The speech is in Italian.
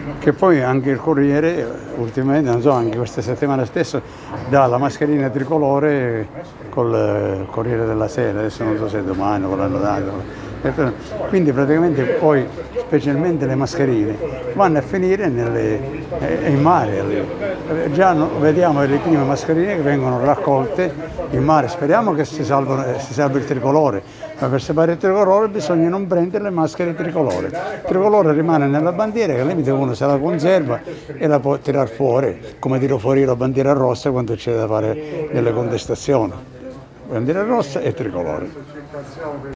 Che poi anche il Corriere ultimamente, non so, anche questa settimana stessa dà la mascherina tricolore col Corriere della Sera, adesso non so se domani o l'hanno dato. Quindi praticamente poi specialmente le mascherine vanno a finire in mare. Già vediamo le prime mascherine che vengono raccolte in mare, speriamo che si salvi il tricolore, ma per salvare il tricolore bisogna non prendere le maschere tricolore. Il tricolore rimane nella bandiera, che al limite uno se la conserva e la può tirare fuori, come tiro fuori la bandiera rossa quando c'è da fare delle contestazioni. Bandiera rossa e tricolore.